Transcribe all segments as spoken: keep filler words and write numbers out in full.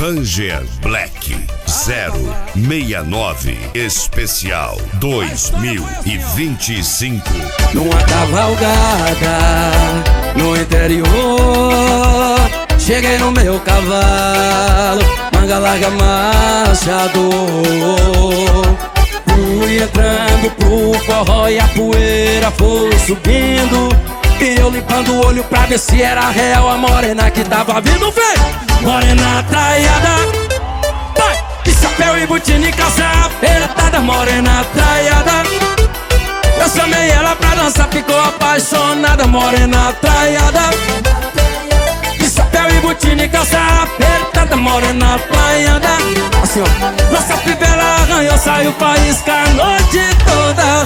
Ranger Black zero seis nove Especial dois mil e vinte e cinco. Numa cavalgada no interior, cheguei no meu cavalo, manga larga marchador. Fui entrando pro forró e a poeira foi subindo, e eu limpando o olho pra ver se era real a morena que tava vindo. Vem! Morena traiada, vai! De chapéu e botina e calça apertada, morena traiada. Eu chamei ela pra dançar, ficou apaixonada, morena traiada. De chapéu e botina e calça apertada, morena traiada. Assim ó, nossa fivela arranhou, saiu faísca a noite toda.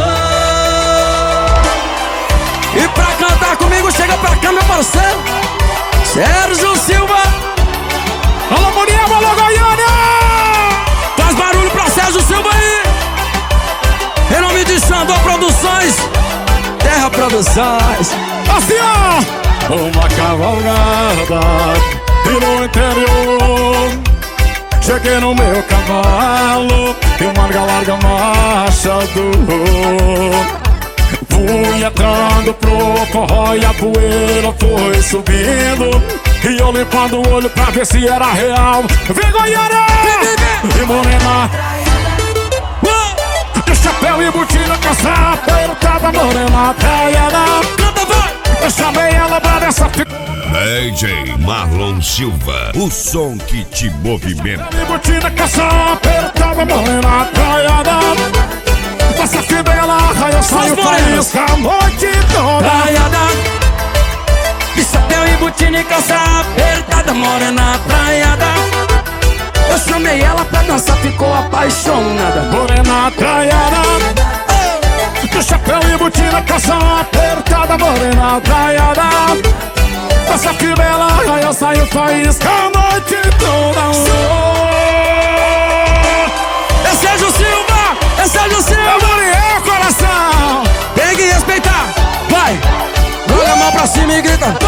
E pra cantar comigo, chega pra cá meu parceiro Sérgio Silva. Alô Muriel, alô Goiânia! Faz barulho pra Sérgio Silva aí. Em nome de Xandó Produções, Terra Produções. Assim ó, uma cavalgada e no interior, cheguei no meu cavalo e uma larga larga marchador. Fui entrando pro forró e a poeira foi subindo, e eu limpando o olho pra ver se era real. Vem Goiânia! E morena, de chapéu e botina, calça apertada, morena traiada. Canta, vai! Eu chamei ela pra dessa D J Marlon Silva, o som que te movimenta. E botina, calça apertada, morena traiada. Nossa fivela arranhou, saiu faísca a noite toda. Traiada, de chapéu e botina e calça apertada, morena traiada. Eu chamei ela pra dançar, ficou apaixonada, morena traiada. De chapéu e botina, calça apertada, morena traiada. Nossa fivela arranhou, saiu faísca a noite toda. É Sérgio Silva, é Sérgio Silva. Coração, tem que respeitar, vai! Joga a mão pra cima e grita.